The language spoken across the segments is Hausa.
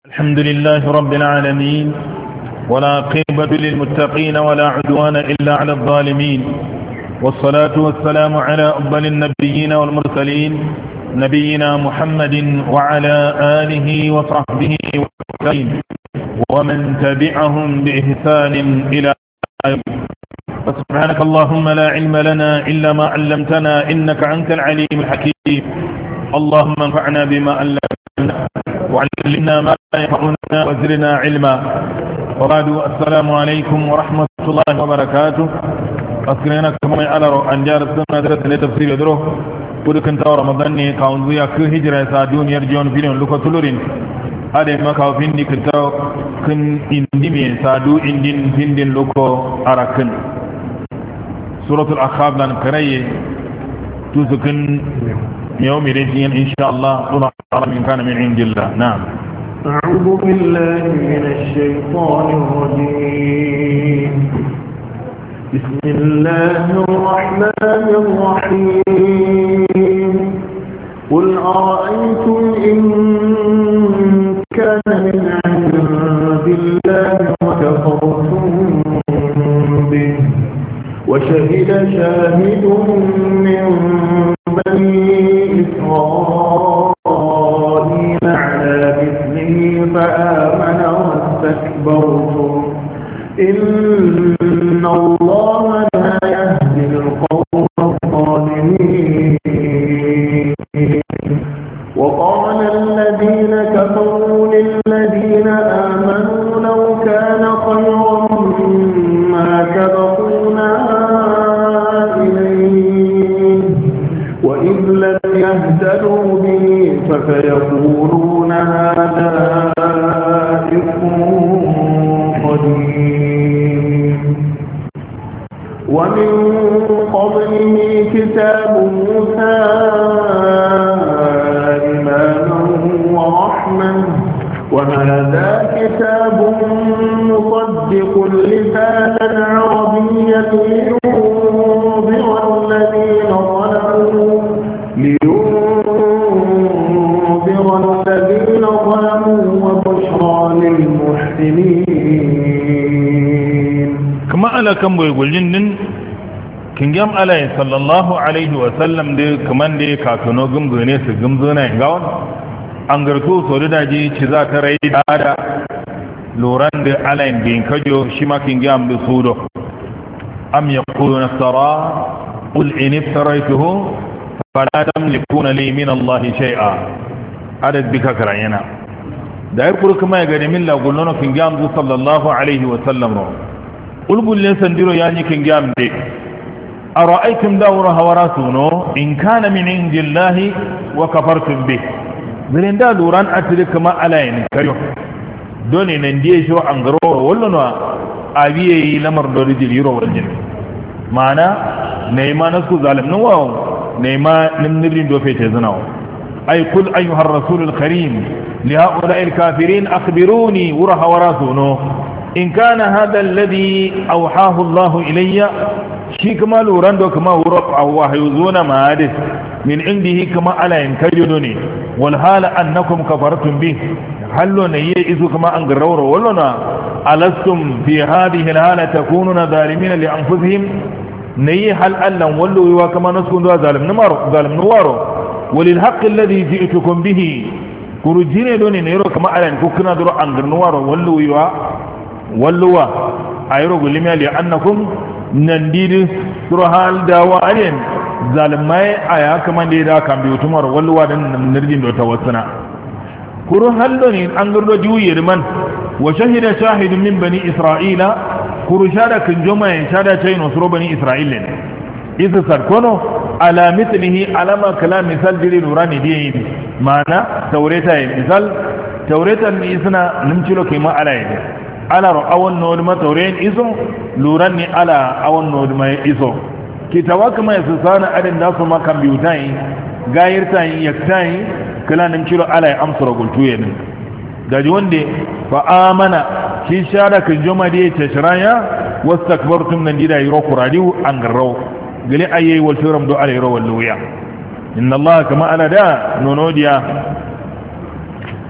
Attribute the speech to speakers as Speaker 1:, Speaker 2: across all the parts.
Speaker 1: الحمد لله رب العالمين ولا عقبة للمتقين ولا عدوان إلا على الظالمين والصلاة والسلام على أفضل النبيين والمرسلين نبينا محمد وعلى آله وصحبه وسلم ومن تبعهم بإحسان إلى يوم. سبحانك اللهم لا علم لنا إلا ما علمتنا إنك أنت العليم الحكيم. اللهم انفعنا بما علمتنا وعلمنا ما ينفعنا وزرنا علما. وبعد السلام عليكم ورحمة الله وبركاته. أسكننا كما يعلر أن جار السنة درس لتفسير يدره ودكن تور رمضان كونزيا كهجرة سادون يرجون فينا لك تلورين هذا ما كافين دكتور كن إندمي سادو إندين فيندين لكو أراكن سورة الأخاب لان كريه تسكن يوم رجيا إن شاء الله طلع من كان من عند الله. نعم.
Speaker 2: أعوذ بالله من الشيطان الرجيم. بسم الله الرحمن الرحيم. قل أرأيتم إن كان من عند الله وكفرتم به وشهد شاهد من بني إسرائيل على مثله فآمن واستكبرتم إن الله لا يهدي القوم الظالمين. وقال الذين كفروا للذين آمنوا لو كان خيرا ما سبقونا إليه وإذ لم يهتدوا به فسيقولون هذا إفك قديم. ومن قبله كتاب موسى إماما ورحمة وهذا كتاب مصدق لسانا عربيا لينذر الذين ظلموا وبشرى للمحسنين.
Speaker 1: كما على كم يقول جنن كنجام عليه صلى الله عليه وسلم دي كمان دي كاكنو غم غني سغم زنا غاون angarto so da ji ci za ta rai da loran da alain din kajo shi ma kingam da sudo am yaquluna tara qul in iftaraytuhu fala tamlikuna li min Allah shay'a adad bika karayana da yar kuru kuma ya gani min la gulnono kingam sallallahu alaihi wa sallam ro ulbul lesan diro yani kingam de ara'aytum dawra hawarasuno in kana min indillahi wa kafartum bih zirin da luran atiri kama alayin karyo doni nan diye sho an garo wallo no abiye yi lamar do rijil yiro waljin mana neema nasu zalim no waw neema nimnirin do fete zanaw ay kul ayyuha ar-rasul al-karim li ha'ula'i al-kafirin akhbiruni wa hawrasuno in kana hadha alladhi awhahu Allah ilayya shi kuma luran do kuma wuro wahayuzuna ma hadis min indihi kama alayin karyo ne wal hala annakum kafartum bih hallo ne yi isu kama an garawro wallona alastum fi hadhihi al hala takununa zalimin li anfusihim ne hal allan wallo wa kama naskun da zalim nuwaro walil haqq alladhi ji'tukum bihi kurujine doni ne ro kama alayin ku kuna duro an garnuwaro walluwa ayro gulimi li annakum nandidi suro hal dawa alien zalimai a ya kama da ya da kan biyu tumar walluwa da nirgin da ta wasana kurun hallo ne an gurdo juyi man wa shahida shahidun min bani isra'ila kuru shada kan joma ya shada cai no suro bani isra'ila ne isa sarkono ala mithlihi alama kalam misal jiri nurani diye mana taureta yin misal tauretan ni isna nimcilo kai ma ala yin ala awan no ma tauren iso luran ni ala awan no ma iso kitawa kuma ya sana adin da su makan biyutai gayirtai yaktai kala nan ciro ala ya amsura gultuye ne gaji wanda fa amana shi shara kan joma da yace shiraya wastakbartum nan dida yiro kuradi an garro gele ayi wal turam do ala yiro walluya inna Allah kama ala da nonodiya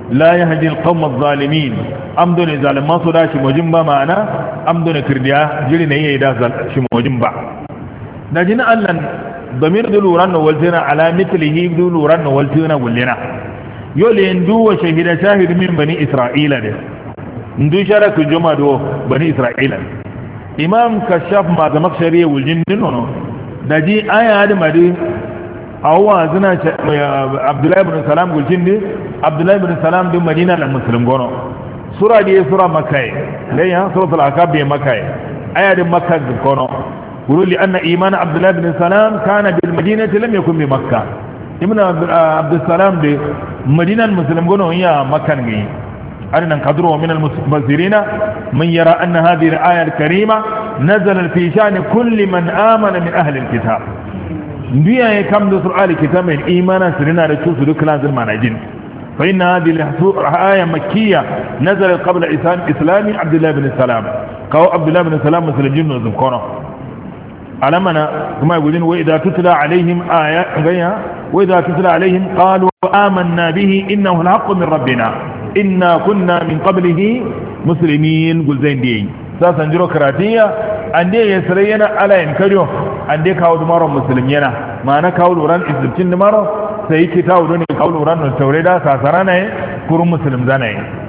Speaker 1: la yahdi alqawm adh-dhalimin amdun zaliman su da shi mojin ba ma'ana amdun kirdiya jiri ne yayi da shi mojin ba najin allan damir duluran waltina ala mithlihi duluran waltina gullina yole ndu wa shahida shahid min bani isra'ila de ndu sharatu jumado bani isra'ila imam kashaf ma da makshari wuljin dinono daji aya da madi awwa zina abdullahi ibn salam guljin di abdullahi ibn salam din madina da muslim gono sura di sura makkah le ya suratul akab bi makkah aya din makkah gono qulu li anna iman abdullahi ibn salam kana bil madinati lam yakun bi makkah ibn abdul salam di madina muslim gono ya makkah ngi أن قدره من المفسرين من يرى أن هذه الآية الكريمة نزل في شأن كل من آمن من أهل الكتاب بيا كم دسر آل الكتاب من إيمانا سرنا رسول سلوك لازل معنجين فإن هذه الآية مكية نزلت قبل إسلام عبد الله بن السلام قال عبد الله بن السلام مثل الجن وذكره علمنا كما يقولون وإذا تتلى عليهم آيات وإذا تتلى عليهم قالوا آمنا به إنه الحق من ربنا إنا كنا من قبله مسلمين قل زين دي ساسا جرو كراتية عندي يسرينا على ينكريو عندي كاود مرو مسلمين ما أنا كاود وران إسلمتين مرو سيكي تاودوني كاود وران التوريدا ساسرانا كرو مسلم زانا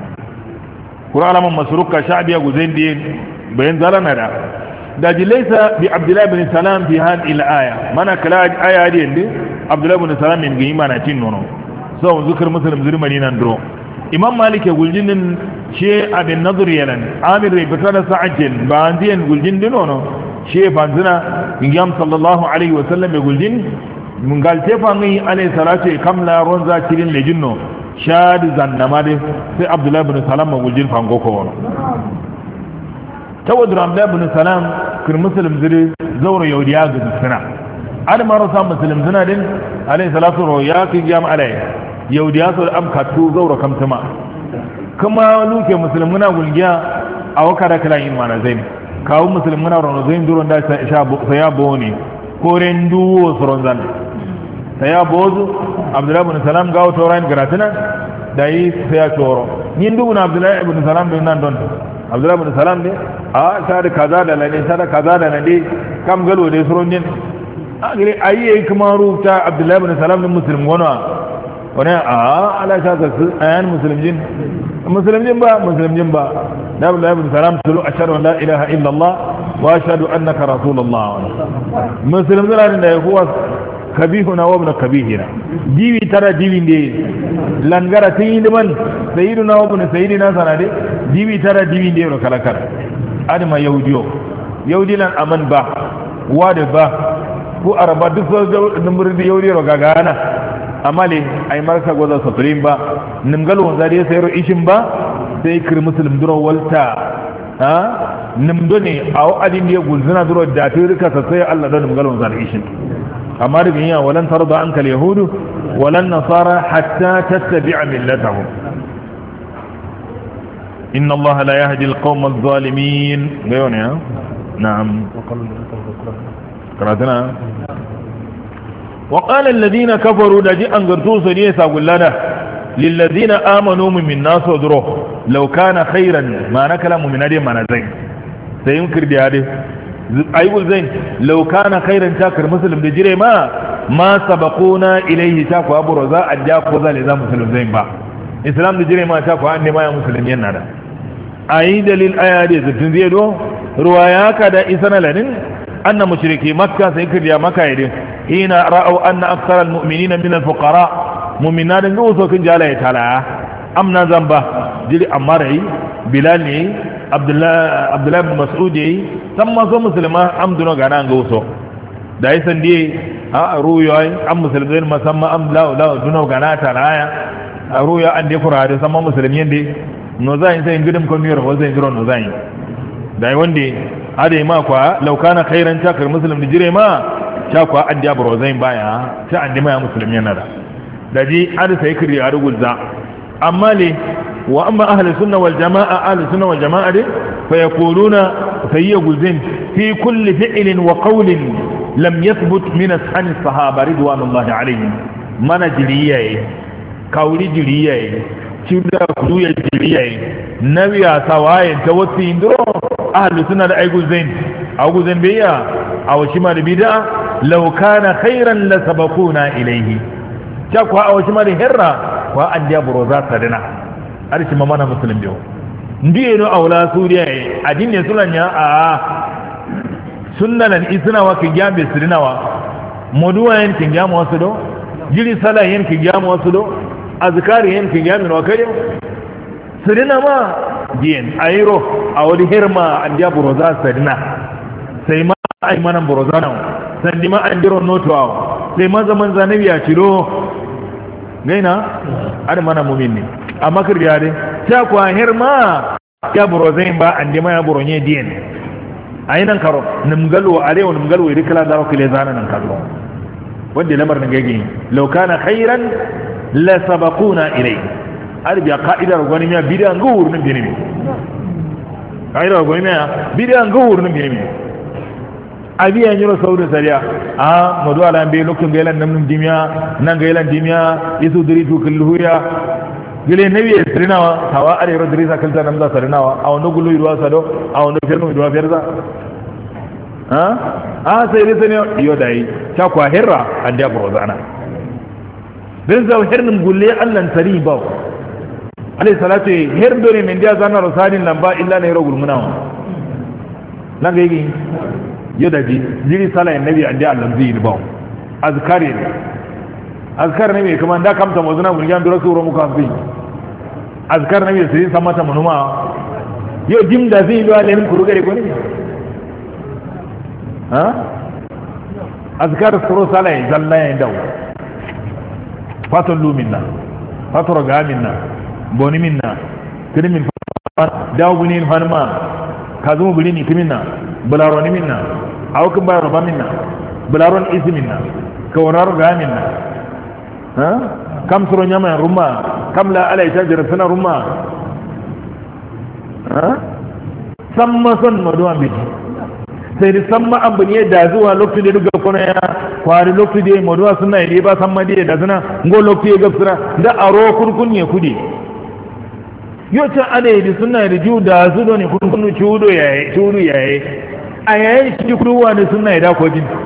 Speaker 1: كرو علم مسروق شعبي قل زين دي بين زالنا دا داجي ليس بعبد الله بن سلام في هذه الآية ما أنا كلاج آية دي عبد الله بن سلام من قيمانا تنونو سو ذكر مسلم زر مدينة درو imam malik ya guljinin she abin nazar yanan amir rai fita da sa'ajin ba an ziyan guljin dino no she fanzina ingam sallallahu alaihi wasallam ya guljin mun galte fangi alaihi salatu kamla ron za kirin le jinno shad zannama de sai abdullah ibn salam ma guljin fango ko wono tawadra abdullah ibn salam kir muslim zuri zawra yaudiya ga sana ad marasa muslim zina din alaihi salatu ro ya ki jam alaihi yaudiya su am katu zaura kamtama kuma luke musulmuna gulgiya a waka da kala yin mana zain kawo musulmuna rono zain duron da sai ya bone koren duwo suron zan sai ya bozu abdullahi ibn salam gawo toran garatina da yi sai ya toro yin dubu na abdullahi ibn salam bin nan don abdullahi ibn salam ne a ta da kaza da lane ta da kaza da nade kam galo da suron din a gire ayi kuma rubuta abdullahi ibn salam din musulmi gona wani ala shaka su ayan musulmin ba da abu laifin salam tulu a shaɗu la ilaha illallah wa shaɗu annaka rasulullah musulmin ziranin da ya kuwa kabihu na wabna kabihina diwi tara diwi ne langara sun yi liman sayidu na wabna sayidi na sanade diwi tara diwi ne yau kalakar adama yaudi lan aman ba wada ba ko araba duk sau da yaudi gagana amale ay marka goza supreme ba nimgal wonza dai sayro ishin ba sai kir muslim duro walta ha nimdo ne aw adin ya gulzuna duro da turka sai Allah da nimgal wonza ishin amma da biya walan tarda anka alyahudu walan nasara hatta tattabi'a millatahum inna Allah la yahdi alqawma adh-dhalimin gayone ha na'am karatana وقال الذين كفروا دجي أنقرتوا سنيسا قل لنا للذين آمنوا من الناس ودروه لو كان خيرا ما نكلم من هذه ما نزين سينكر دي هذه أيقول زين لو كان خيرا شاكر مسلم دجري ما سبقونا إليه شاكو أبو رزاء أجاك وذا لذا مسلم زين با إسلام دجري ما شاكو أني ما يا مسلم ينادا أي دليل آيات زبتن زيدو رواياك دا إسانا لنين أن مشركي مكة سينكر دي مكة يدين حين رأوا أن أكثر المؤمنين من الفقراء مؤمنان نوسو كن جالة تعالى أمنا زنبا جلي أماري بلالي عبد الله بن مسعودي ثم سو مسلمة أمدنا غانا نوسو دايسن دي رويوي أم مسلمين ما سمى أم لا دنو غانا تعالى رويا أن دي فرادي سمى مسلمين دي نوزاين سين قدم كنير وزين جرون نوزاين داي وندي هذا ما كوا لو كان خيرا شاكر مسلم نجري ما shakwa an da barozain baya sai an dima ya musulmi yana da ji an sai kiri a rugulza amma le wa amma ahli sunna wal jamaa de fa yaquluna sayya gulzin fi kulli fi'lin wa qawlin lam yathbut min ashan as-sahaba ridwanullahi alaihim mana jiriyaye kawli jiriyaye ciuda kudu ya jiriya nabiya sawaye ta wasu indiro ahlu suna da aigu zain aigu zain biya a washima da bid'a law kana khairan la sabaquna ilayhi ta kwa a washima da hirra wa an dia buroza sadina arshi mamana muslim biyo ndiye no aula suriya adin ne sulanya a sunnanan isna wa kigambe sirinawa moduwa yin kingamu wasu do jiri sala yin kingamu wasu do azkari yin kingamu wa kare sirina ma diyen ayro a wani hirma an dia buroza sadina sai ma ai manan buroza na sandi ma an diro noto aw sai ma zaman zanabi ya ciro gaina ada mana mu'min ne amma kirya dai ta kwa hirma ya burozain ba an dima ya buronye diyen ayinan karo nimgalo arewa nimgalo iri kala da wakile zana nan kallo wanda lamar nan gege law kana khairan la sabaquna ilay arbiya qa'idar goni miya bidan guur nan binimi qa'idar goni miya bidan guur nan binimi abiya nyiro saudu sariya a modu ala be lokto gelan nam dimiya nan gelan dimiya isu diritu kulluya gile nabi sirinawa hawa are ro dirisa kalta namza sirinawa a wono gulu irwa sado a wono ferno irwa ferza sai risa ne iyo dai ta kwa hirra anda brozana bin zaw hirnin gulle allan tariba alayhi salatu hirdo ne min dia zanna rosadin lamba illa ne ro gulmunawa nan ga yi yo daji jiri sala nabi anda allan zai ba azkari azkar ne kuma da kamta mozuna bulgan dura suro muka fi azkar ne sai san mata munuma yo jim da zai lo alen kuru gare ko ne ha azkar suro salai zalla ya dawo fatullu minna fatura ga minna boni minna kirimin dawo bunin farma kazumu bulini kiminna bularoni minna awkin bayro ba minna bularon isminna kawarar ga minna kam suro nyama rumma kam la ala tajir sana rumma samma son maduwa bi sai da samma abuniye da zuwa lokacin da duka kuna ya kwari lokacin da maduwa sunna ne ba samma da zuna ngo lokacin ga sura da aro kurkun ne kudi yo ta ade da sunna da ju da zudo ne kurkun chudo yayi a yayin shi kuruwa ne sunna da ko jin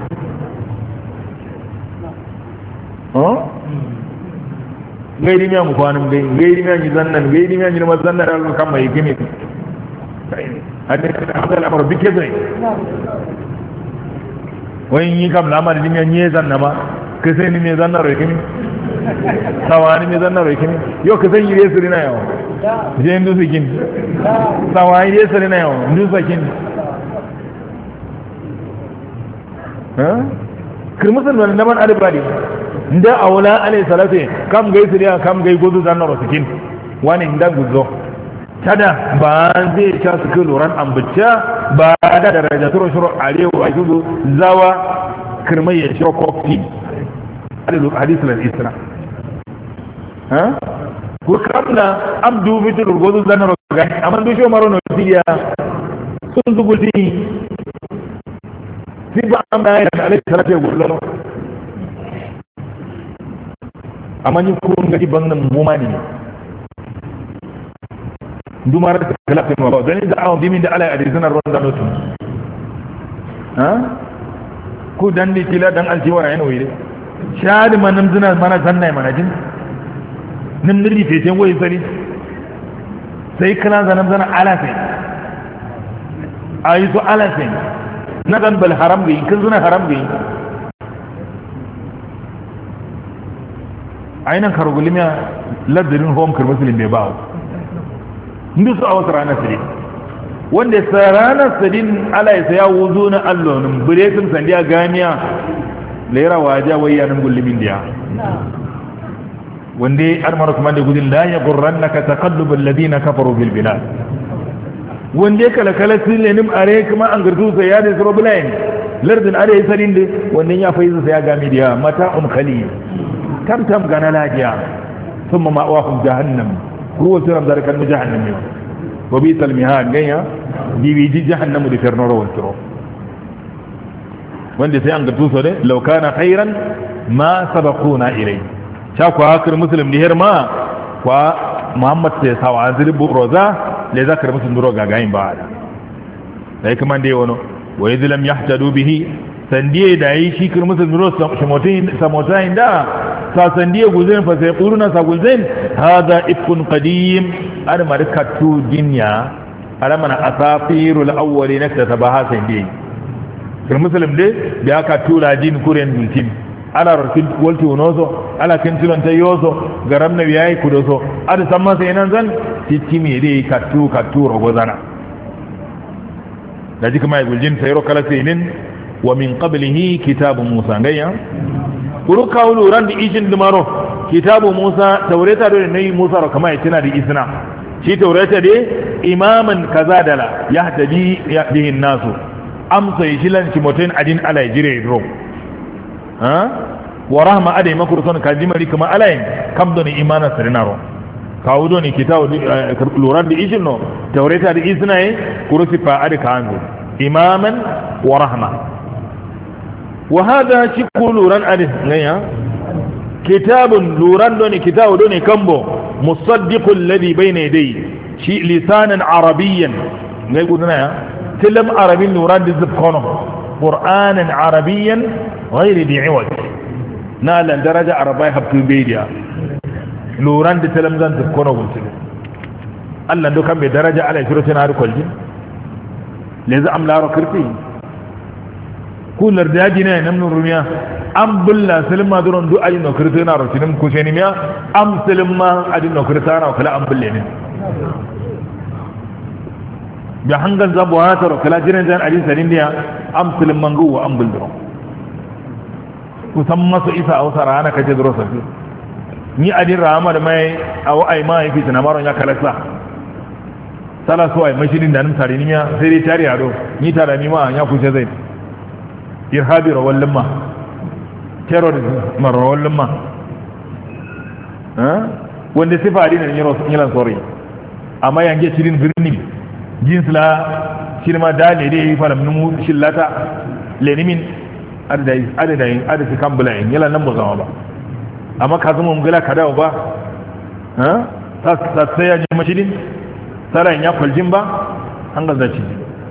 Speaker 1: gairi miya mu kwanin gai gairi miya ni zannan gairi miya ni ma zannan da kan mai kimi hadin hadal amr bike zai wai yi kam na ma da miya ni zanna ma kai sai ni me zannan rai kimi sawani me zannan rai kimi yo kai sai yi resu rina yawo je ndu sikin sawani resu rina yawo ndu sakin kirmusan wani naman adibadi nda awla alayhi salatu kam gai siriya kam gai gozu zanna rosikin wani nda guzo tada ba zai ta su loran ambuca ba da daraja turo shiro arewa a shudu zawa kirmai ya shiro kofi hadisul al-isra ko kamna abdu bitul gozu zanna rosikin amma du sho maro no tiya sun zuguti siba amma alayhi salatu gullo amma ni kurun gaji bannan mumani ne dumar da kalafin ma ba don da awon bimin da ala a dizinar ruwan zanotun ku dan di kila dan aljiwa yana wuri shadi ma nam zina mana zanna mana jin nim nirri feten wai sari sai kana zanam zana ala sai ayi to ala sai na dan bal haram ga kin zuna haram ga ainihin kargulimiya lardinin home kirmusulun bai bawo inda su a wasu ranar sadi wanda sa ranar sadin ala ya saya wuzo na allonin biretin sandiya ganiya laira waje wayyanin gullumin diya wanda ya armar kuma da gudun la ya gurran na ka takallubin ladina kafaru bilbila wanda ya kalakala silenim are kuma an gartu sai ya da suro bilayen lardin are ya sadin da wanda ya faizu sai ya gami diya mata'un khali tamtam gana lajiya sun ma ma'awafin jahannam ruwa turam zarkan mu jahannam yau wa bi talmihan ganya dvd jahannamu da fernoro wanturo wanda sai an ga tuso ne law kana khairan ma sabaquna ilay cha kwa hakir muslim ni herma kwa muhammad sai sawa zirbu roza le zakar musun duro gagayin ba da sai kuma dai wono wa idlam yahtadu bihi sandiye da yi shi kir musun duro samotai da sa sandiye guzen fa sai quluna sa guzen hada ifkun qadim ar markatu dunya alamana asafirul awwalin tabaha sandiye kir muslim de da aka tura din kuren mulkin ala rakin walti wonoso ala kentilon tayoso garam na yayi kudoso ada samma sai nan zan titi me dai kattu rogozana da jika mai guljin sayro kala sainin wa min qablihi kitabu musa ngaya kuru kawlu ran di ishin dumaro kitabu musa taureta do ne musa ro kama yatina di isna shi taureta de imaman kazadala yahtadi yahdihi nasu amsa yishilan timoten adin ala jire ro ha wa rahma adai makurton kajimari kama alayin kamdoni imana sarinaro kawudo ni kitabu luran di ishinno taureta di isnaye kurusi fa adi kanzu imaman wa rahma wa hada shikku luran adi ngaya kitabun luran doni kitabu doni kambo musaddiqul ladhi bayna yadayhi shi lisanan arabiyyan ngai gudana ya tilam arabin luran di zubkono qur'anan arabiyyan ghayri di'waj nalan daraja arabai habtu bediya luran da talam zan tafi kono gunti Allah do kan be daraja ala shirati na rukul jin le za amla ro kirti kular da gina nan rumiya am bulla salma duron du ayi no kirti na ro tinin ku sheni miya am salma adin no kirta na kala am bulle ne ya hangal zabu hata ro kala jiran jan adin salin dia am salman guwa am buldro kusan masa isa a wasa rana kaje duro safi ni adin rama da mai awo ai ma yafi tana maron ya kalasa sala so ai mashinin da nan tare ni ya sai dai tare ado ni tare ni ma ya kuce zai irhabi rawallin ma terrorism marawallin ma wanda sifa adin ne yalan sori amma yange cirin birni jinsla shirma dale dai falam numu shillata lenimin adadin kan bulayin yala nan ba zama ba amma ka zama mugala ka dawo ba ta sai ya ji mashidin tsarin ya kwaljin ba an gaza ci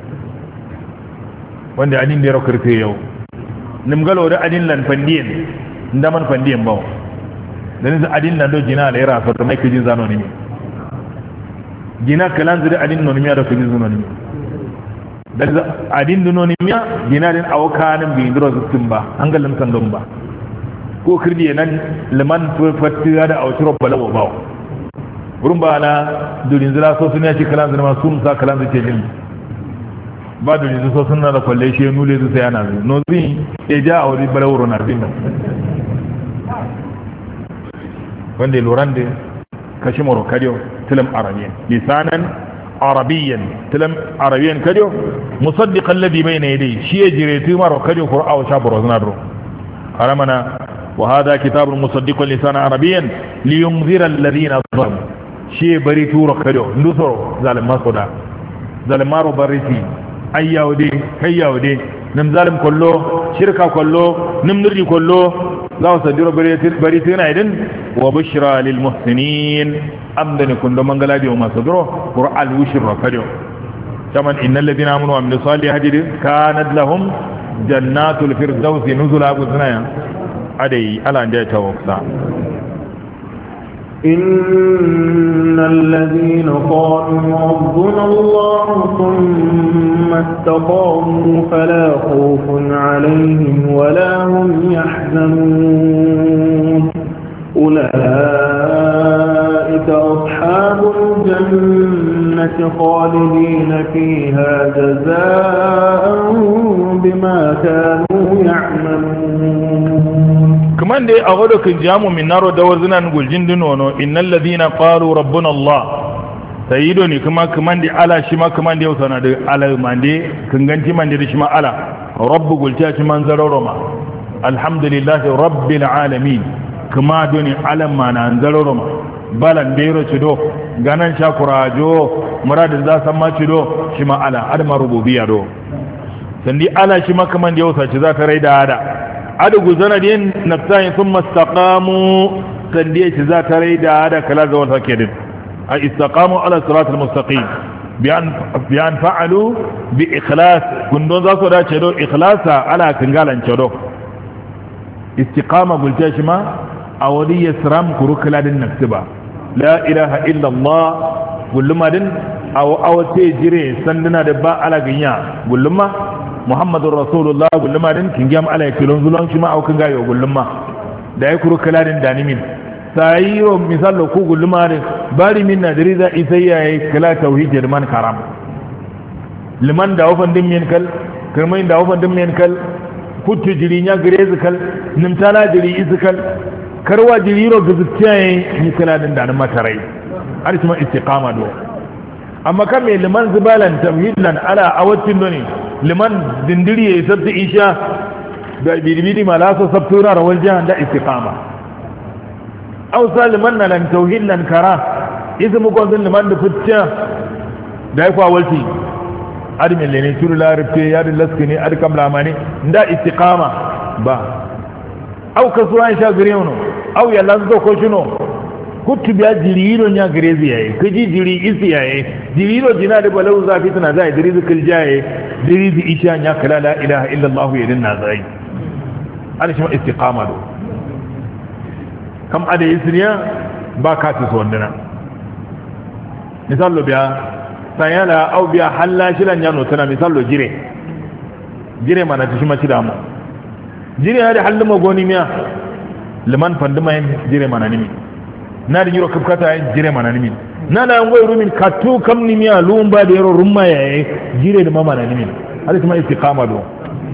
Speaker 1: wanda adin da ya raukar yau nimgalo da adin lan fandiyan inda man fandiyan ba da nisa adin lan do jina da ya rafa da mai kajin zano ne jina kalan zai adin nonimiya da kajin zano ne da adin dunonimiya dinarin awakanin bi indiro zutun ba an ga lamsan don ba ko kirdi nan liman fatira da awtiro balawo ba wurin ba na dulin zira so sun yaci kalan zira sun sa kalan zai jin ba dulin so sun na da kwalle shi nule su sai yana zai no zin e ja a wuri balawo na bin wanda loran da kashi moro kadiyo tilam arabiyan lisanan عربيا تلم عربيا كديو مصدق الذي بين يديه شيء جريتي مارو كديو قرآن وشابر وزنادرو قرمنا وهذا كتاب مصدق لسان عربيا لينذر الذين ظلموا شيء بريتو ركديو ندثرو ظالم ما صدا ظالم مارو بريتي ايا ودي كيا ودي نم ظالم كله شركه كله نم نري كله لا صدرو بريتنا ايدن وبشرى للمحسنين amdani kun don mangala da masu duro qur'an yushra kado kaman innal ladina amanu wa amilus salihati kanat lahum jannatul firdausi nuzula gudnaya adai ala da tawaffa
Speaker 2: إن الذين قالوا ربنا الله ثم استقاموا فلا خوف عليهم ولا هم يحزنون أولئك أصحاب الجنة خالدين فيها جزاء بما كانوا يعملون
Speaker 1: كمان دي أغدو كنجامو من نارو دوزنا نقول جندنونو إن الذين قالوا ربنا الله سيدوني كمان دي على شما كمان دي وصنا دي على من دي كنغنتي من دي شما على رب قلتها شما نزرورما الحمد لله رب العالمين كما دوني علم ما ننزرورما balan bero cido ganan shakurajo muradin za san ma cido shi ma ala adama rububiyya do sandi ala shi ma kaman da yau sace za ta raida ada adu guzana din nafsayin thumma istaqamu sandi shi za ta raida ada kala ga wata kedin ay istaqamu ala siratal mustaqim biyan fa'alu bi ikhlas kundon za su dace do ikhlasa ala kingalan cedo istiqama gulta shi ma a wani yasram kurukula din nafsiba la ilaha illa Allah gulluma din awate jire sanduna da ba ala ganya gulluma muhammadur rasulullah gulluma din kingam ala kilon zulon shi ma au kinga yo gulluma da ya kurukula din danimin sai yo misalo ku gulluma din bari min nadiri za isayya yayi kala tauhid man karam liman da wafan din min kal kirmai da wafan din min kal kutu jiri nya grezi kal nimtala jiri izkal karwa jiri ro giztiyaye ni kala din da matarai har kuma istiqama do amma kan me liman zubalan tauhidlan ala awatin doni liman dindiri ya sabti isha da bidibidi malasa sabtura rawal jahan da istiqama aw saliman lan tauhidlan kara ismu gonzin liman da futya da kwa walti admin lene turu larabce ya da laskini adkam lamani da istiqama ba aw kasuwa sha girewono aw ya lanzo ko shino kutu biya jiriro nya girezi yayi kaji jiri isi yayi jiriro jina da balau zafi tana zai dirizi kiljaye dirizi isha nya kala la ilaha illa allah yadin na zai alishi ma istiqama do kam ada isriya ba ka ci sondana misalo biya sayala au biya halla shilan yano tana misalo jire mana ta shi ma ci damu jire ya da halin magoni miya liman fanduma yin jire mana nimi na da yiro kafkata yin jire mana nimi na da yango rumin katu kam nimi a lu'un ba da yaro rumma ya yi jire da mana nimi hada kuma istiqama do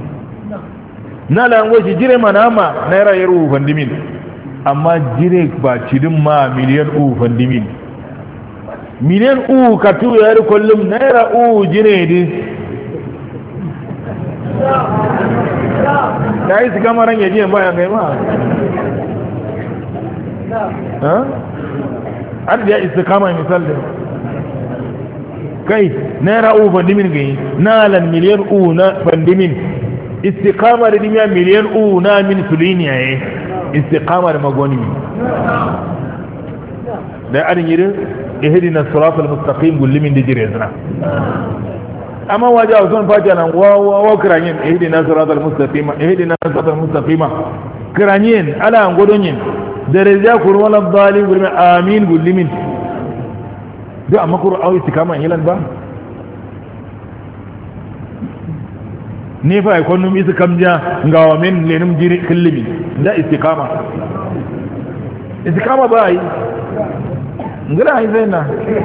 Speaker 1: na da yango shi jire mana ma na yara yaro fandimin amma jire ba cidin ma miliyan fandimin miliyan katu ya yi kullum naira jire din da yi su kamaran yaji bayan gai ma har da ya isa kama misal da kai naira fandimin gai nalan miliyan na fandimin istiqama da dimiya miliyan na min sulini yayi istiqama da magoni da arin yirin ihdina siratal mustaqim gullimin da jire zina amma waje a son fata nan wa kiranyin ihdina siratal mustaqima kiranyin ala godonyin daraja kur wala dalim gulmi amin gullimin do amma kur au istiqama yilan ba ne fa ai konnum isa kamja ngawa men lenum jiri killimi da istiqama ba ai ngara ai zaina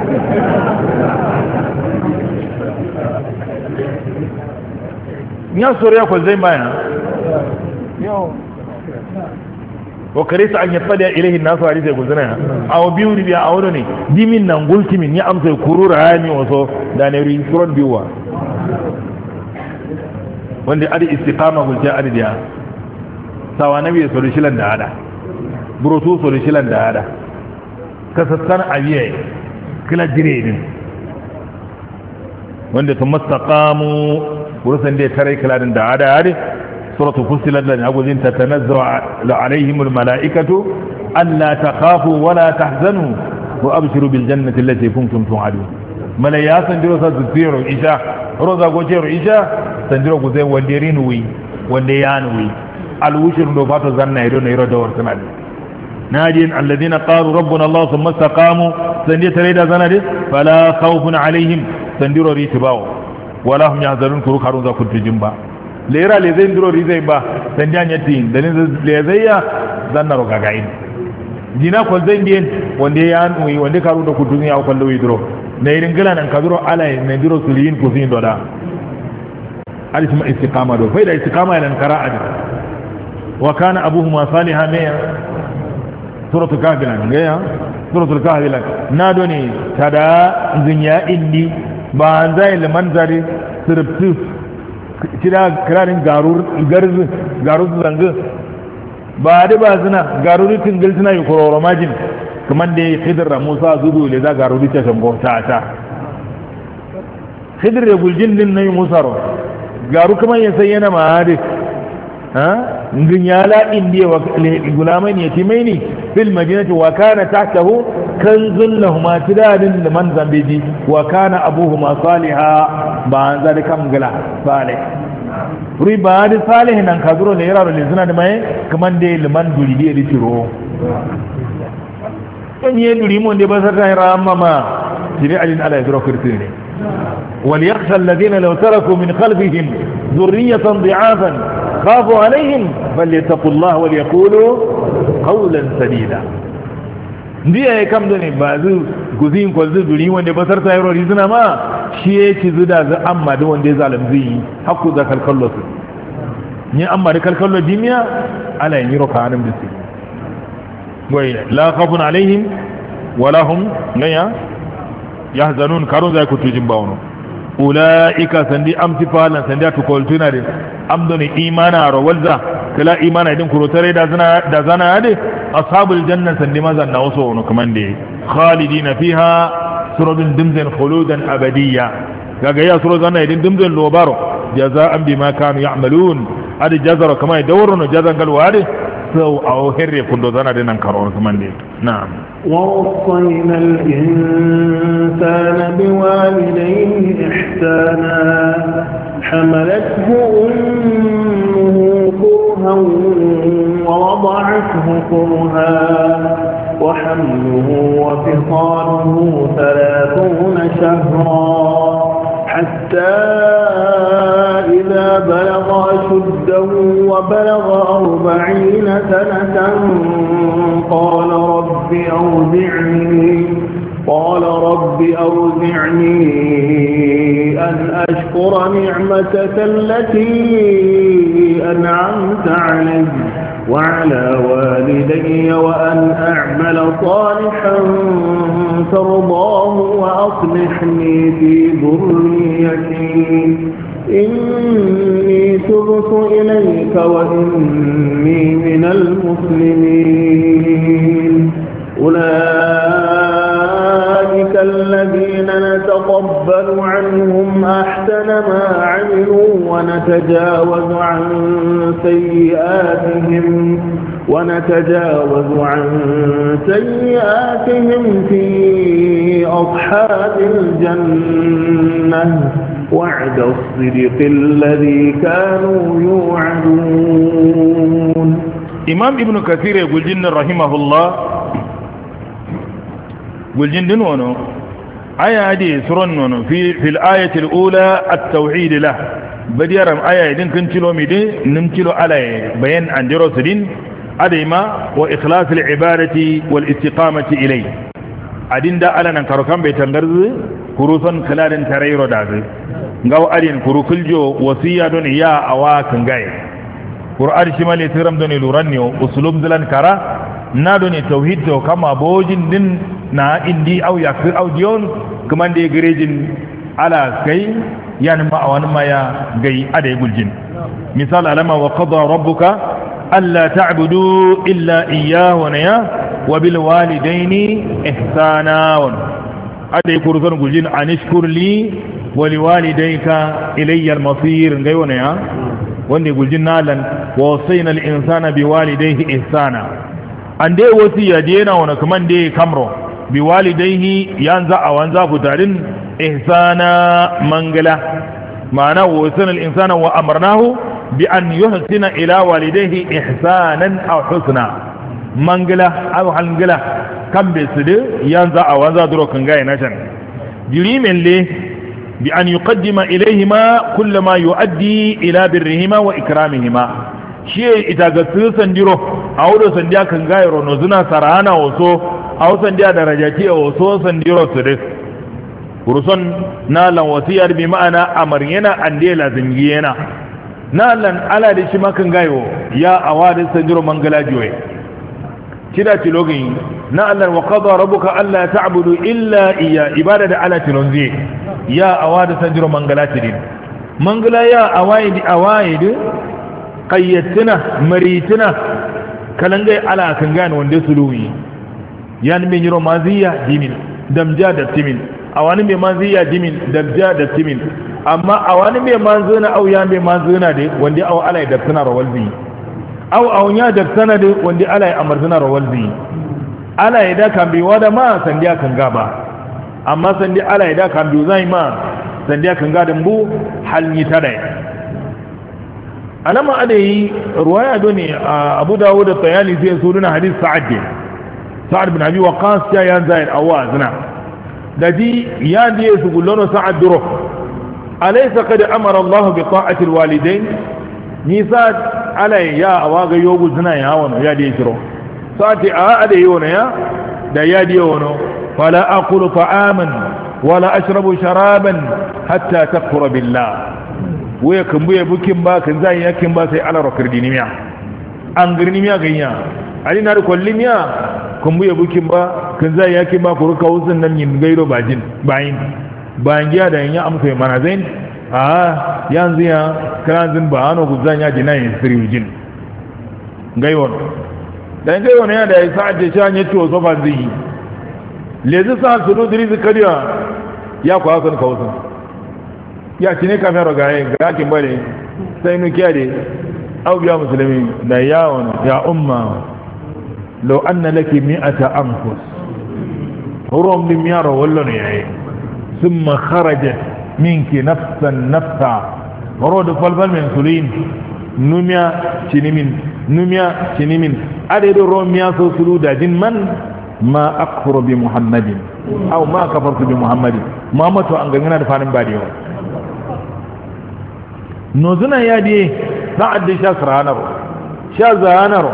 Speaker 1: nya soriya ko zai bayana yo o karisa an yafada ilahi nasu hadisi guzuna aw biuri biya awdo ne dimin nan gultimin ya amsa kurura yani waso da ne ri suran biwa wanda adi istiqama gulta adi dia sawa nabi solution da hada burutu solution da hada kasassan abiye kila jiredin wanda ta mastaqamu wurin da tare kiladin da hada suratu fussilat lan aguzin tatanazzalu alaihim almalaikatu alla takhafu wala tahzanu wa abshiru bil jannati allati kuntum tu'adun malaya sandiro sa ziro isha roza gojero isha sandiro guzai wanderin wi wande yanwi alwushir do fato zanna ido ne iro dawar sanad najin alladhina qalu rabbuna allah thumma istaqamu sandiro tare da zanade fala khawfun alaihim sandiro ritibawo wala hum yahzanun kuru karun za kuntu jimba lera le zai ndiro rizai ba sanjan yati dalin le zai ya zanna ro gagain dina ko zai ndien wande ya anwi wande karu da kuntu ya ko lawi diro ne irin gala nan kaduro alai ne diro suliyin ko zin doda alisma istiqama do faida istiqama lan qara'at wa kana abuhuma salihan ne suratul kahf lan ga suratul kahf lan nado ne tada zinya indi ba zai liman zari sirftu kira kirarin garur zanga ba da ba zina garuri tingil suna yi kororo majin kamar da ya khidir da musa zudu le za garuri ta shango ta khidir da guljin din na yi musa ro garu kamar ya sai yana ma'adi ngin ya la indiya wa gulamai ne timai ne fil madinati wa kana tahtahu
Speaker 3: kanzun lahuma tidadin liman zambiji wa kana abuhuma saliha ba an zari kam gala salih riba da salih nan kaduro ne yaro ne suna da mai kaman da liman duri da tiro in yi duri mun da ba sa kai ramama jiri alin ala yadro kirtine wal yakhsha alladhina law taraku min khalfihim dhurriyatan dhi'afan khafu alaihim falyattaqullaha wal yaqulu qawlan sadida ndiya ya kam da ne ba zu guzin ko zu duri wanda basar ta yaro rizuna ma shi ya ci zuda za amma da wanda ya zalimzi hakku da kalkallo su ni amma da kalkallo dimiya ala yin roka hanin bisi wai la khafun alaihim wala hum ngaya yahzanun karun zai ku tujin bawno ulaika sandi amtifalan sandi atukoltuna de amdoni imana rawalza kala imana idin kurotare da zana ade ashabul janna sandi mazan na waso no kamande khalidina fiha surudun dimzan khuludan abadiyya kaga ya surudun idin dimzan lobaro jazaan bima kanu ya'malun adi jazara kama dawrun jazan galwade sau aw herre kundo zana de nan karo kamande na'am
Speaker 2: ووصينا الإنسان بوالديه إحسانا حملته أمه كرها ووضعته كرها وحمله وفصاله 30 شهرا حتى إذا بلغ أشده وبلغ 40 سنة قال رب أوزعني أن أشكر نعمتك التي أنعمت علي وعلى والدي وأن أعمل صالحا ترضاه وأصلحني في ذريتي إني تبت إليك وإني من المسلمين أولئك الذين نتقبل عنهم أحسن ما عملوا ونتجاوز عن سيئاتهم في أصحاب الجنة وعد الصدق الذي كانوا يوعدون.
Speaker 1: إمام ابن كثير يقول جن رحمه الله والجندن ونو آية هذه سرن ونو في الآية الأولى التوحيد له بديرم آية دين كنتلو ميدي نمتلو على بيان عن درس دين أديما وإخلاص العبادة والاستقامة إليه أدين دا ألا ننكركم بيتنغرز كروسا خلال تريرو دازي ngaw adin kuru kuljo wasiya don ya awa kangai qur'an shimali tiram don luranni usulum zilan kara na don tauhid to kama bojin din na indi au yakir au dion kuma da garejin ala kai yani ma awan maya gai ade guljin misal alama wa qada rabbuka alla ta'budu illa iyyahu wa bil walidaini ihsana ade kuruzan guljin anishkur li ولوالديك إلي المصير غيونا يا وندي قلنا لن ووصينا الإنسان بوالديه إحسانا عندي وصية دينا ونكمان دي كامرو بوالديه ينزع وانزع فتارين إحسانا منغلا معنى ووصينا الإنسان وأمرناه بأن يحسن إلى والديه إحسانا أو حسنا منغلا أو حنغلا كم بسد ينزع وانزع دروكن غاية نشان جريم اللي بأن يقدم إليهما كل ما يؤدي إلى برهما وإكرامهما شيء إذا قصر سنديرو أو دو سنديا كنغايرو نزنا سرانا وصو أو سنديا درجاتي وصو سنديرو سدس ورسون نالا وسيار بمعنى أمرينا أندي لازمينا نالا على دي شما كنغايرو يا أواد سنديرو منغلا جوي كده تلوغين نالا وقضى ربك ألا تعبدوا إلا إياه إبادة على تلونزي ya awada sanjiro mangalati din mangala ya awaid qayyatina maritina kalangai ala kan gane wanda suluwi yan min yiro maziya dimin damja da timin awani me maziya dimin damja da timin amma awani me manzuna au ya me manzuna de wanda aw ala da tana rawalzi aw nya da tana de wanda ala amarzuna rawalzi
Speaker 3: ala ida kan bi wada ma sandiya kan gaba amma sandi ala ida kan bi zai ma sandiya kan ga dambu halni tare alama adai ruwaya doni Abu Dawud da Tayali sai sunna hadith Sa'ad bin Abi Waqqas ya yan zaid awazna daji ya diye su gullono Sa'ad duro alaysa qad amara Allah bi ta'ati alwalidain ni Sa'ad alai ya awaga yogu zina ya wono ya diye kiro Sa'ad a ade yono ya da ya diye wono fala aqulu ta'aman wala ashrabu sharaban hatta takfura billah waya kan buye bukin ba kan zai yakin ba sai ala rokar dinimiya an girnimiya ganya ali na da kullimiya kan buye bukin ba kan zai yakin ba ku ruka wusun nan yin gairo bajin bayin bayan giya da yanya amsa mana zain yanzu ya kan ba ano ku zanya jinayin sirrijin gaiwon dan gaiwon ya da isa ce shan yace so ba zai lezi sa su dudiri zakariya ya ku hakan kawusun ya ci ne kafin ragaye ga yakin bane sai nukiya da aubiya musulmi da yawon ya umma lau an na laki mi'ata anfus ruwan bin yaro wallon yayi sun makaraja minki nafsan nafsa maro da falfal min sulin numiya cinimin adadin ruwan miya so sulu da jin man ma akfuru bi muhammadin au ma kafartu bi muhammadin muhammadu an gangana da fanin ba da yawa nozuna ya diye sa'ad da sha zahanar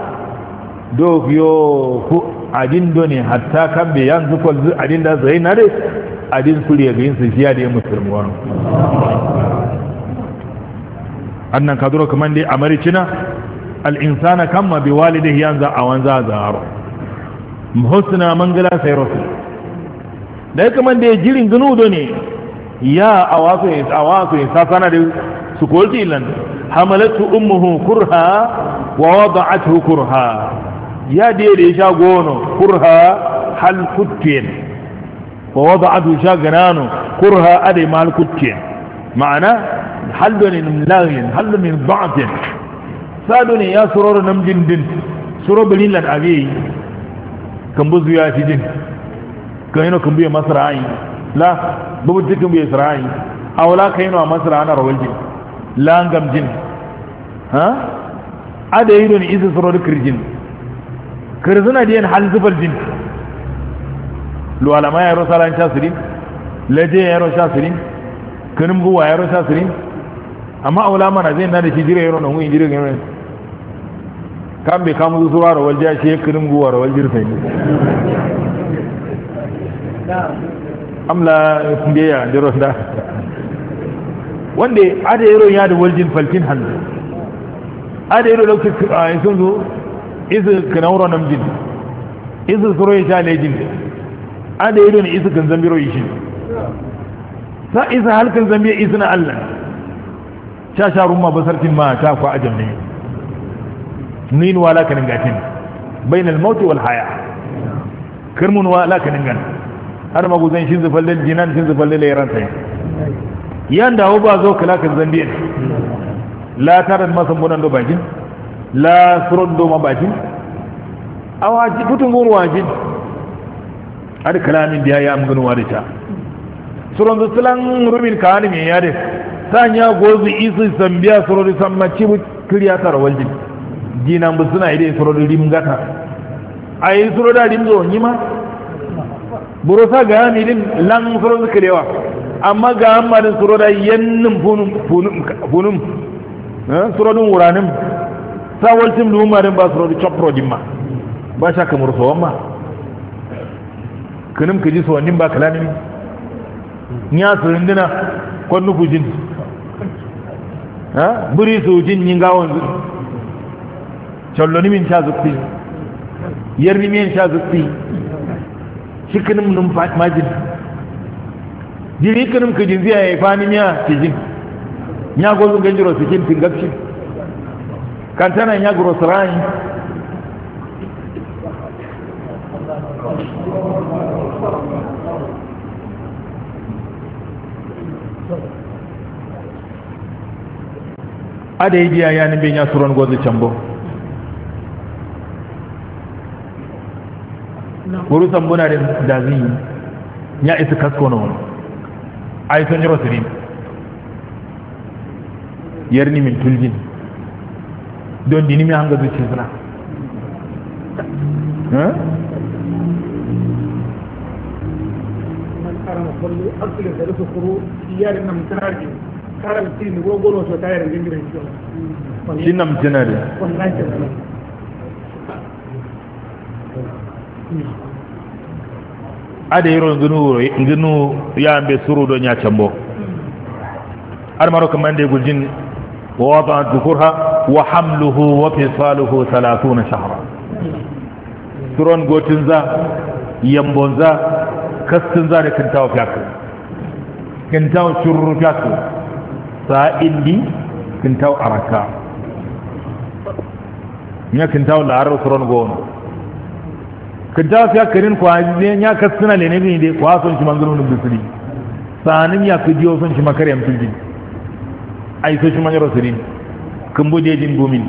Speaker 3: dogiyo ku adin doni hatta kan be yanzu ko adin da zai na dai adin suriya ga yin su shiya da musulmi wani annan kaduro kaman dai amaricina al-insana kamma bi walidihi yanzu a wanza zaharo husna mangala sai rasul da kaman dai jirin ganudo ne ya awaso sasana da سكولتي لن حملته أمه كرها ووضعته كرها يا ديري شاقونه كرها حل كتين ووضعته شاقنانه كرها أدي مال كتين معنى حل من لاغين حل من ضعف سادني يا سرور نمجن دين سرور بلين لن أبي كمبوزو يا سجن كهينو كمبوية مصر عين لا ببجي كمبوية سرعين أو لا كهينو مصر عنا روالجين langam jin ada yi don isa tsoro da kirjin kirzina da yin hal zubar jin luwalama ya yaro salan shasirin laje ya yaro shasirin kanin buwa ya yaro shasirin amma a wulama na zai na da shi jira yaro na hun jira yaro kan bai kamu zuwa rawar jiya shi ya kanin buwa rawar jirfai amla kundiya da rosa wanda ada yaro ya da waljin falkin hannu ada yaro lokacin a sun zo isu kanauro namjin isu suro ya sha lejin ada yaro ne isu kan zambiro yi shi sa isa halkan zambiya isu na allah sha rumma basartin ma ta kwa ajam ne nin wala kanin gatin bainal mauti wal haya kirmun wala kanin gan har maguzan shin zufallal jinan shin zufallal yaran sai yan dawo ba zo kala kan zambiya la taran masan bunan do bajin la suron do ma bajin awaji putun gon wajin ad kalamin biya ya amganu wadita suron do sulan rumin kan me yade sanya gozu isu sambiya suron sammaci bu kriya tar waljin jinan bu suna ide suron rim gata ai suron da rim zo nyima burosa ga mi din lan suron krewa amma ga amadin suro da yannin funum surodin wuranin sawalcin lumarin ba suro da chopro dimma ba sha kamar so amma kanim kaji so wannan ba kalamin nya surindina kon nufu jin buri su jin yin gawon cholloni min sha zukti yarni min sha zukti shikanin num majin jiri kanum ka jinziya ya fani miya cikin ya gozu ganjiro cikin tingapshi kantana ya guro sarai ada yi biya ya nimbe ya suron gozu cambo kurusan buna da zai ya isa kasko na wani a yi son yi rosirin yarni min tuljin don dini mai hanga zuci suna shi na mutunari ada yiro ngunu ya ambe suru do nya chambo armaro kamande guljin wa wada dhukurha wa hamluhu wa fisaluhu 30 shahra suron gotin za yambon za kastin za da kintawo fiyaku kintawo shurru fiyaku sa indi kintawo araka nya kintawo laro suron gono kintawo fiyaku rin kwa nya kastina le ne bi de kwa son shi mangano nu bisiri sanin ya kidiyo son shi makariyam tulji ai so shi manyaro sirin kumbu de din gumin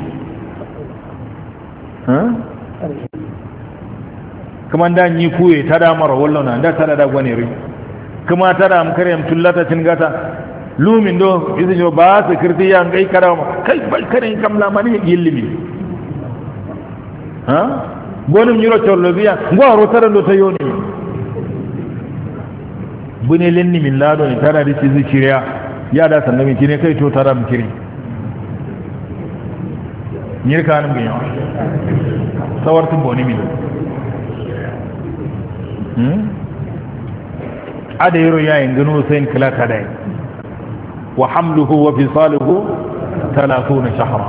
Speaker 3: kuma da ni kuye ta da mara wallona da ta da gwane ri kuma ta da amkariyam tullata cin gata lumin do isin yo ba su kirti ya ngai karama kai bai kare kamla mani yillimi gonum nyiro chorlobiya ngoro tara do tayoni bune lenni min lado ni tara di cizi ciriya ya da sannami kine kai to tara mkiri nyirka nan biya sawartu boni min ada yiro yayin gano sai kala kadai wa hamluhu wa fisaluhu 30 shahra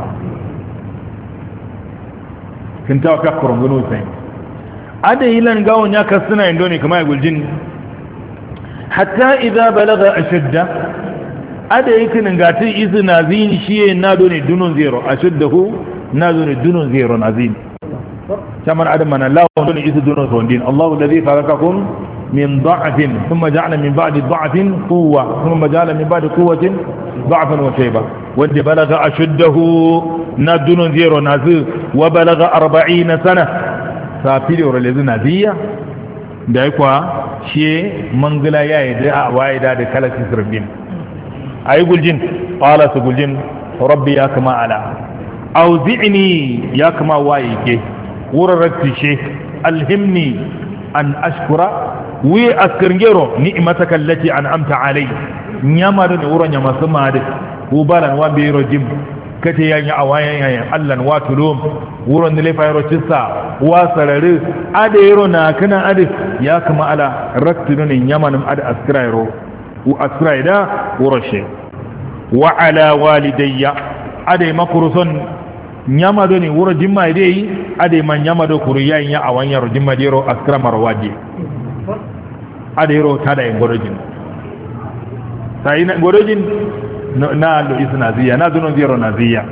Speaker 3: kinta ka kurun gano sai ada yilan gawon ya kasuna indoni kamar guljin hatta idza balagha ashadda ada yakin ngati izna zin shiye na doni dunun zero ashaddahu na doni dunun zero nazin كما عدم من الله دون يسدون فوندين الله الذي خلقكم من ضعف ثم جعل من بعد ضعف قوة ثم جعل من بعد قوة ضعفا وشيبا والذي بلغ أشده ندون زيرو نازل وبلغ 40 سنة سافيري ورلزي نازية دايكوا شيء منغلا يايد وايدا دي كالسي سربين أي قل قال سقول جن ربي يا كما على أوزعني يا كما وايكي وررتشي الهمني أن أشكر وأذكرنجرو نعمتك التي أنعمت علي نيامر ورا نيام سماد وبالا وبيرو جيم كتي يا أوايا يا الله واتلوم ورا نلي فايرو تسا واسرر أديرو ناكنا أدي يا كما على ركتني نيامن أد أذكريرو وأذكريدا ورشي وعلى والدي أدي مكروسون nyama do ni wuro jimma dai ade man nyama do kuru yayin ya awan yaro jimma dero askra marwaje ade ro tada en gorojin sai na gorojin na lo isna ziya na duno zero na ziya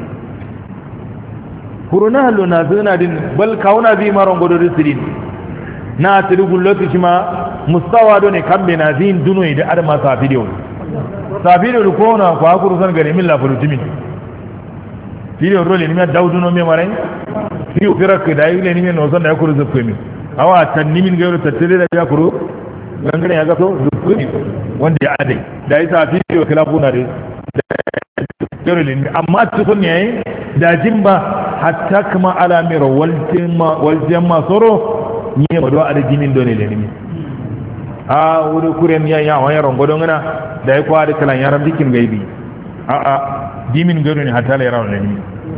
Speaker 3: kuru na lo na zuna din bal kauna zi maron godo sirin na tiru gulloti shima mustawa do ne kambe na zin duno ida adama sa video ko na kwa kuru san gare min la fulutimin video role ni me dawdu no me mare fiu firak da ile ni me no son da yakuru zukumi awa tan ni min gairo tattire da yakuru gangare ya ga so zukumi wanda ya ade da isa video kala buna de gairo ni amma tukun ne da jimba hatta kuma alamira wal jamma soro ni ma do ade jimin do ne le ni a wuri kuren ya wa yaron godon ngana da ya kwa da kalan yaran dikin gaibi a dimin gairo ne hatta la yaron ne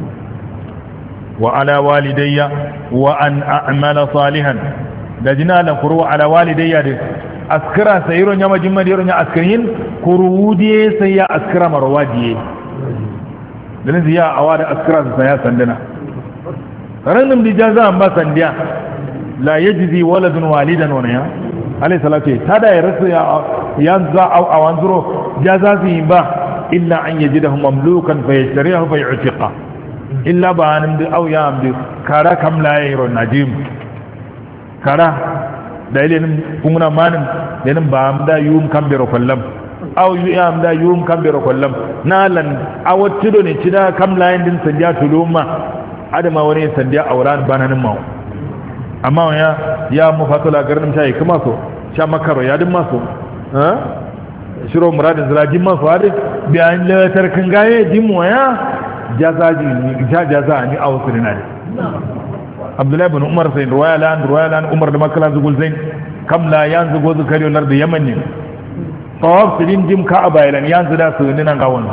Speaker 3: وعلى والدي وأن أعمل صالحا دجنا لقروا على والدي أسكرا سيرو نما جمع ديرو نما أسكرين قرودي سيا أسكرا مرواجي لن زيا أواد أسكرا سيا سندنا رنم دي جازا أمبا سنديا لا يجزي ولد والدا ونيا عليه الصلاة تدا يرس ينزع أو أوانزرو جازا سيبا إلا أن يجده مملوكا فيشتريه فيعتقه illa ba hannun da au ya amdi kara kam layero najim kara da ilinin kunguna manin lenin ba amda yum kambero kollam au yu ya amda yum kambero kollam nalan awattido ne cida kam layin din sandiya tuluma adama wani sandiya auran bananin mawo amma ya mufatula garin shayi kuma so sha makaro ya din maso shiro muradin zalajin maso hadi biyan latar kan gaye dimo ya jazaji ni jaza ni awsirina Abdullahi ibn Umar sai ruwayalan Umar da makala zugul zain kamla yanzu gozu kariyo lar da Yaman ne tawaf sidin jim ka abaylan yanzu da su nan gawon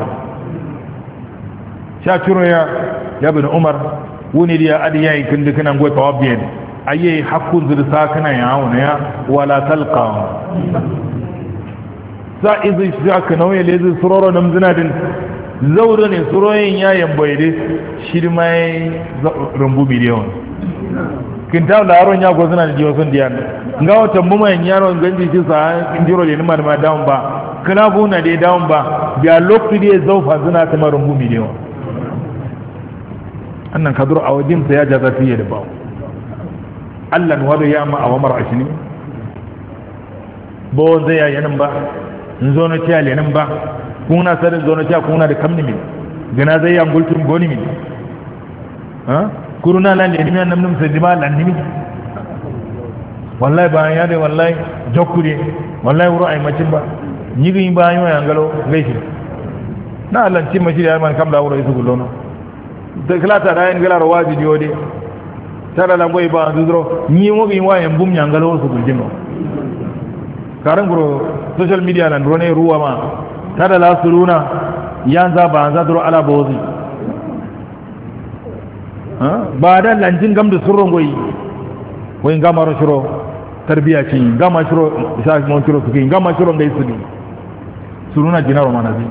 Speaker 3: sha ciro ya ibn Umar wuni da adi yayi kin dukan go tawaf biyan ayi hakkun zursa kana ya hauna ya wala talqa sa izi shaka nawaye lezi suroro namzina din zauro ne suroyin yayin boyde shirmai rumbu miliyon kin tawo da aron ya gozuna da jiyo sun diyan nga wata mumayen yaro ganji ci sa injiro le nima da ma down ba kana buna de down ba biya lokti de zaufa zuna ta rumbu miliyon annan kadur awajin sa ya jaza fiye da bawo Allah wado ya ma awamar ashini bo zai ya yanin ba in zo na tiya lenin ba kuna sarin zo na tiya kuna da kamni mi gana zai ya gultun goni mi ha kuruna lan lenin nan nan sai dima lan nimi wallahi ba ya dai wallahi jokkure wallahi wuro ai macin ba nyigi ba yo ya ngalo gaishe na Allah ci mashi da man kam da wuro isu gullono da klata da yin gala rawaji diode tara la boy ba dudro ni mo bi wa en bum nyangalo su guljino karan guro social media lan rone ruwa ma tara la suruna yanza ba za duro ala bozi ha ba da lanjin gam da surron goyi wai gamaro shiro tarbiya ci gama shiro isa mon shiro su gama shiro ngai su suruna jinaro manazi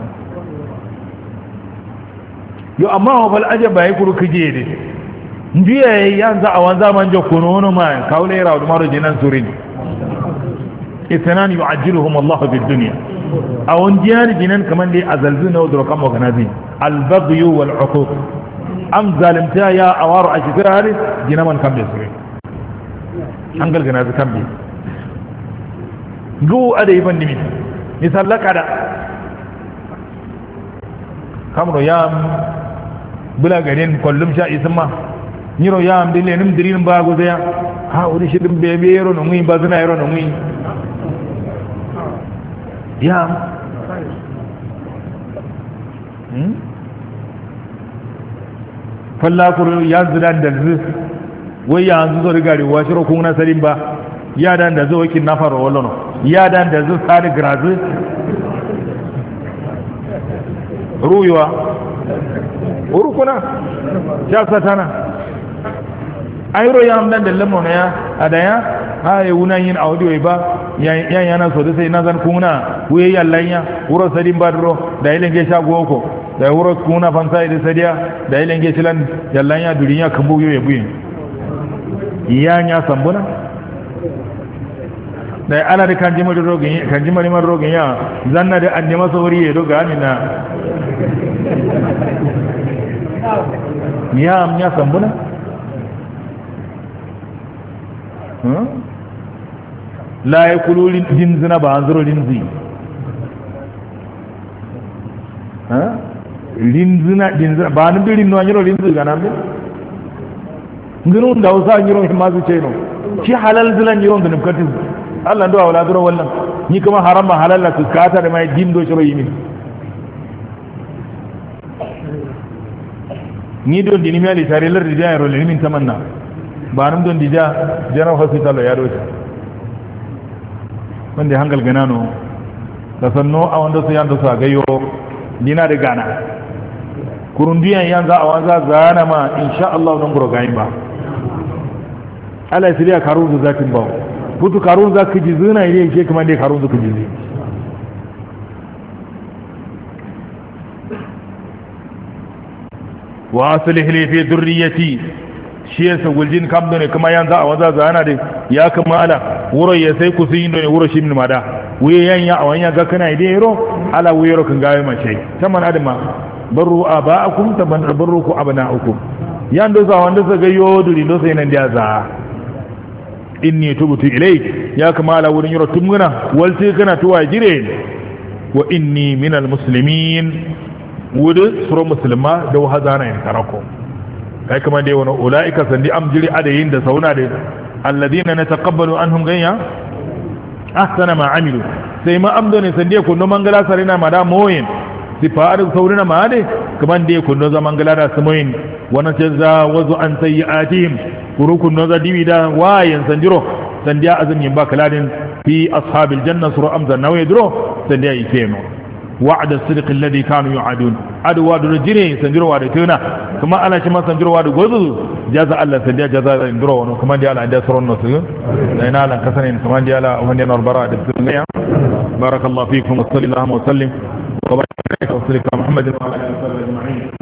Speaker 3: yo amma wa bal ajaba yi kuru kije de ndiye yanzu a wanza man jo kunono ma kaule ra da maro jinan surin itanan yu'ajjiluhum Allah bid dunya aw ndiyar jinan kaman dai azalzuna wa dro kamo ganazi al baghy wal uquq am zalimta ya awar ashkari jinaman kambe surin angal ganazi kambe go ade ban dimi misallaka da kamro ya bula garin kullum sha isma niro ya amdile nim dirin ba go ya ha wuri shirin bebe yero no muy bazuna yero no muy ya falla kuru ya zudan da zu wai ya zu zo rigari wa shiro kun na salim ba ya dan da zo wakin nafar wallo ya dan da zu sadi grazu ruyuwa urukuna ya satana ayro ya amdan da lamon ya adaya ha ya wuna yin audio ba yan yana so da sai nazan kuna wuye yallanya wuro sadin badro da ilenge shago ko da wuro kuna fansa da sadiya da ilenge shilan yallanya duniya kambu yoye buyin nya sambuna da ala da kanji mari rogin kanji mari mar rogin ya zanna da annema sawri ya doga amina nya sambuna la yakulu linzina ba anzuro linzi linzina ba nan birin no anyiro linzi ga nan ngiro da wasa nyiro himazu cheno shi halal zilan nyiro da nubkatin Allah ndo wala duro wallan ni kuma haram ma halal la kata da mai dindo shiro yimi ni don dini mali tare lar da yaro limin tamanna ba nan don dija general hospital ya doce wanda hangal ganano da sanno a wanda su yanda su a gayo dina da gana kurundiyan yanzu a wanza zana ma insha Allah don buro gayin ba Allah ya siriya karun da zakin ba putu karun za ka ji zina ile ke kuma dai karun za ka ji zai wa aslih li fi dhurriyyati shi yasa guljin kam ne kuma yanzu a waza zana da ya kama ala wuro ya sai ku sun ne wuro shi min mada wuye yanya a wanya ga kana idai ro ala wuye ro kan gawe mace taman adama barru aba'akum taban barruku abna'ukum yando za wanda sa ga yoduri do sai nan da za inni tubtu ilayk ya kama ala wurin yoro tumguna walti kana tuwa jire wa inni minal muslimin wudu sura muslima da wahazana in karako kai kuma dai wani ulaika sandi am jiri adayin da sauna da alladhina nataqabbalu anhum gayya ahsana ma amilu sai ma amdo ne sande ko no mangala sarina ma da moyin sifa da saurina ma de kaman de ko no za mangala da samoyin wannan ce za wazu an sayyi'atihim kurukun no za diwida wayan sanjiro sandiya azumin ba kaladin fi ashabil janna sura amza nawe duro sandiya ikeno wa'ada sidq alladhi kanu yu'adun adwa do jire sanjiro wa da tuna kuma ana shi ma sanjiro wa da gozu jaza Allah sandiya jaza indro wono kuma dia ala da soron no su da ina lan kasane kuma dia ala wanda na bara da sunniya barakallahu fikum wa sallallahu wa sallim wa baraka ala muhammadin wa ala alihi wa sahbihi ajma'in